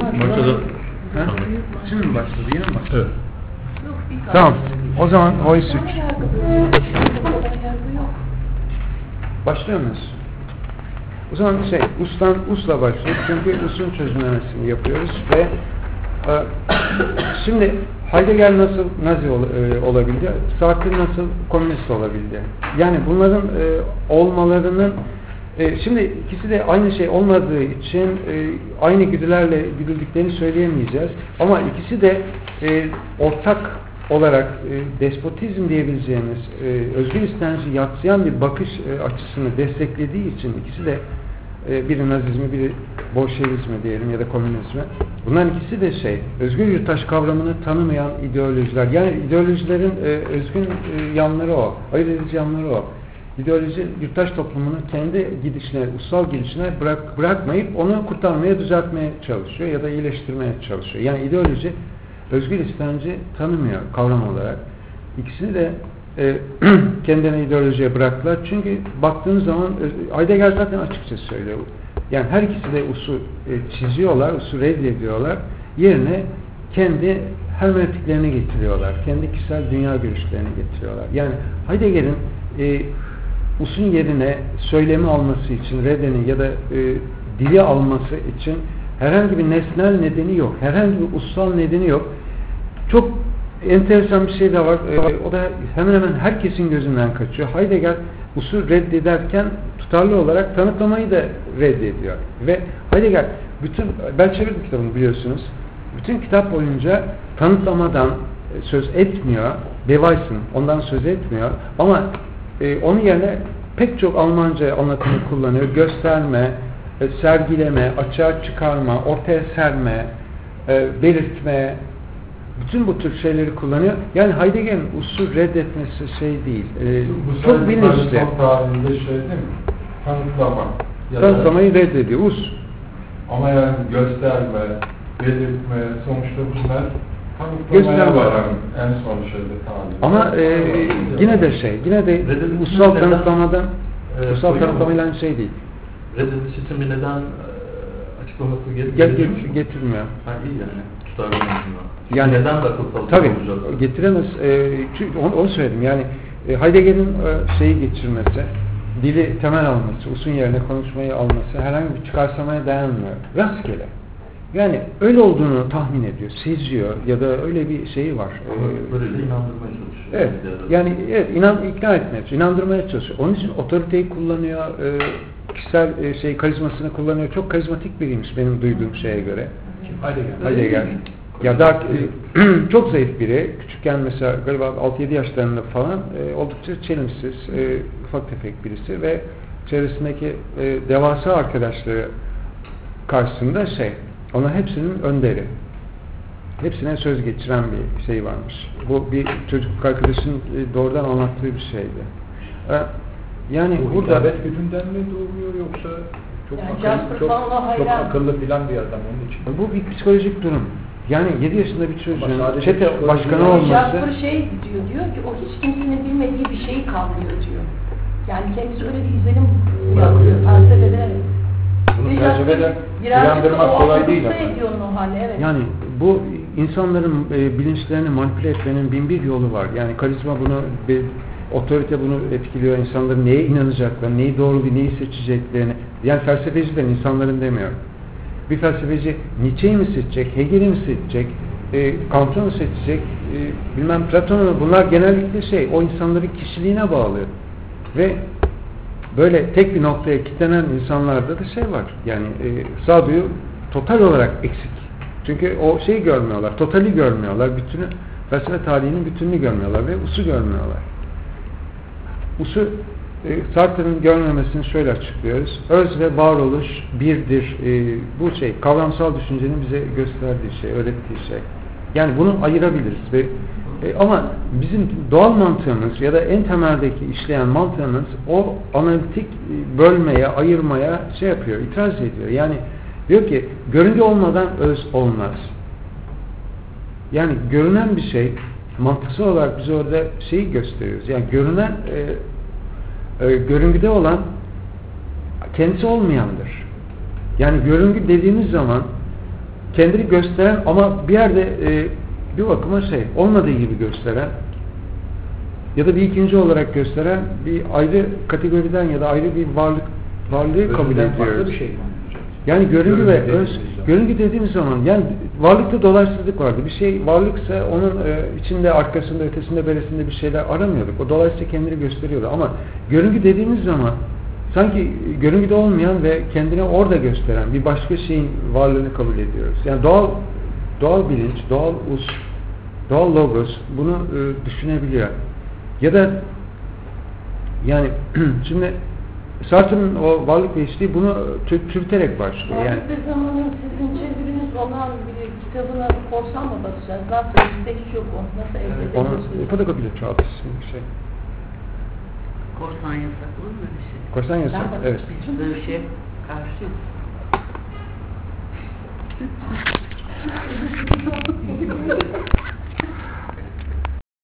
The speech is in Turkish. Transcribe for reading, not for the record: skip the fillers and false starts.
Başladı. Şimdi mi başladı? Yine mi başladı? Evet. Tamam. O zaman voice 3. Başlıyor muyuz? O zaman usla başlıyoruz. Çünkü usun çözümlemesini yapıyoruz ve şimdi Heidegger nasıl Nazi olabildi? Sartre nasıl komünist olabildi? Yani bunların olmalarının şimdi ikisi de aynı şey olmadığı için aynı güdülerle güdüldüklerini söyleyemeyeceğiz. Ama ikisi de ortak olarak despotizm diyebileceğimiz özgür istenci yadsıyan bir bakış açısını desteklediği için ikisi de biri Nazizmi, biri Bolşevizmi diyelim ya da komünizmi. Bunların ikisi de özgür yurttaş kavramını tanımayan ideolojiler. Yani ideolojilerin özgün yanları o, ayırt edici yanları o. İdeoloji yurttaş toplumunu kendi gidişine, ussal gidişine bırakmayıp onu kurtarmaya, düzeltmeye çalışıyor ya da iyileştirmeye çalışıyor. Yani ideoloji özgür istenci tanımıyor kavram olarak. İkisini de kendine ideolojiye bıraktılar. Çünkü baktığınız zaman Heidegger zaten açıkça söylüyor. Yani her ikisi de usu çiziyorlar, usu reddediyorlar. Yerine kendi hermeneutiklerini getiriyorlar. Kendi kişisel dünya görüşlerini getiriyorlar. Yani Heidegger'in usun yerine söylemi alması için, reddenin ya da dili alması için herhangi bir nesnel nedeni yok. Herhangi bir ussal nedeni yok. Çok enteresan bir şey de var. O da hemen hemen herkesin gözünden kaçıyor. Heidegger usul reddederken tutarlı olarak tanıklamayı da reddediyor. Ve Heidegger ben çevirdim kitabını biliyorsunuz. Bütün kitap boyunca tanıtlamadan söz etmiyor. Beweisen ondan söz etmiyor. Ama onun yerine pek çok Almanca anlatımı kullanıyor. Gösterme, sergileme, açığa çıkarma, ortaya serme, belirtme, bütün bu tür şeyleri kullanıyor. Yani Heidegger'in usul reddetmesi değil. Çok bilinçli. Son tarihinde değil mi? Tanıtlama. Tanıtlamayı reddediyor. Ama yani gösterme, belirtme, sonuçta bunlar tanıtlamaya varan en son şeyde tarih. Ama yine de ussal tanıtlamadan ussal tanıtlamayla şey değil. Reddediş için bir neden açıklaması getirmiyor. Ha, iyi yani. Tutarlı yani neden de akılsal tabii olacağız? Getiremez. Çünkü onu söyledim. Yani Heidegger'in şeyi geçirmesi, dili temel alması, usun yerine konuşmayı alması herhangi bir çıkarsamaya dayanmıyor. Rastgele. Yani öyle olduğunu tahmin ediyor, seziyor ya da öyle bir şeyi var. Böyle inandırmaya çalışıyor. Evet. Yani ikna etmeye çalışıyor, inandırmaya çalışıyor. Onun için otoriteyi kullanıyor, kişisel karizmasını kullanıyor. Çok karizmatik biriymiş benim duyduğum şeye göre. Heidegger. Ya da çok zayıf biri. Küçükken mesela galiba 6-7 yaşlarında falan oldukça çelimsiz, ufak tefek birisi ve çevresindeki devasa arkadaşları karşısında onun hepsinin önderi. Hepsine söz geçiren bir şey varmış. Bu bir çocukluk arkadaşın doğrudan anlattığı bir şeydi. Yani bu burada hitabet gücünden mi doğuyor yoksa çok akıllı filan bir adam onun için? Bu bir psikolojik durum. Yani 7 yaşında bir çocuğun çete başkanı olması... Jasper diyor ki o hiç kimsenin bilmediği bir şeyi kavrıyor diyor. Yani kendisi öyle bir izlenim yapıyor. Felsefede bunu tecrübeden inandırmak kolay değil ama. Evet. Yani bu insanların bilinçlerini manipüle etmenin bin bir yolu var. Yani karizma bunu, otorite bunu etkiliyor. İnsanların neye inanacaklarını, neyi doğru, neyi seçeceklerini. Yani felsefeciler insanların demiyor. Bir felsefeci Nietzsche'yi mi seçecek, Hegel'i mi seçecek, Kant'ı mı seçecek, bilmem Platon'u mu? Bunlar genellikle o insanların kişiliğine bağlı. Ve böyle tek bir noktaya kilitlenen insanlarda da var. Yani sağduyu total olarak eksik. Çünkü o görmüyorlar, totali görmüyorlar, felsefe tarihinin bütününü görmüyorlar ve usu görmüyorlar. Usu Sartre'nin görmemesini şöyle açıklıyoruz. Öz ve varoluş birdir. Bu kavramsal düşüncenin bize gösterdiği şey, öğrettiği şey. Yani bunu ayırabiliriz ve ama bizim doğal mantığımız ya da en temeldeki işleyen mantığımız o analitik bölmeye, ayırmaya yapıyor, itiraz ediyor. Yani diyor ki görüntü olmadan öz olmaz. Yani görünen bir şey mantıksal olarak biz orada gösteriyoruz. Yani görünen görüngüde olan kendisi olmayandır. Yani görüngü dediğimiz zaman kendini gösteren ama bir yerde bir bakıma olmadığı gibi gösteren ya da bir ikinci olarak gösteren bir ayrı kategoriden ya da ayrı bir varlığı kabul Özünden farklı ediyoruz. bir şey mi? Yani görüngü ve Görüngü görüngü dediğimiz zaman yani varlıkta dolaysızlık vardı. Bir şey varlıksa onun içinde, arkasında, ötesinde, beresinde bir şeyler aramıyorduk. O dolayısıyla kendini gösteriyordu. Ama görüngü dediğimiz zaman sanki görüngüde olmayan ve kendini orada gösteren bir başka şeyin varlığını kabul ediyoruz. Yani doğal bilinç, doğal logos bunu düşünebiliyor. Ya da yani şimdi Sartre'ın o varlık değiştiği bunu çürüterek başlıyor. Yani Varlık ve zamanın sizin çeviriniz olan bir kitabına korsan mı basacağız? Nasıl? Bizde hiç yok o. Nasıl elde onu ediyorsunuz? fotokopiyle çoğaltırsın bir şey. Korsan yasak olur mu öyle şey? Korsan yasak, Ben evet. Biz böyle bir şeye karşıyız.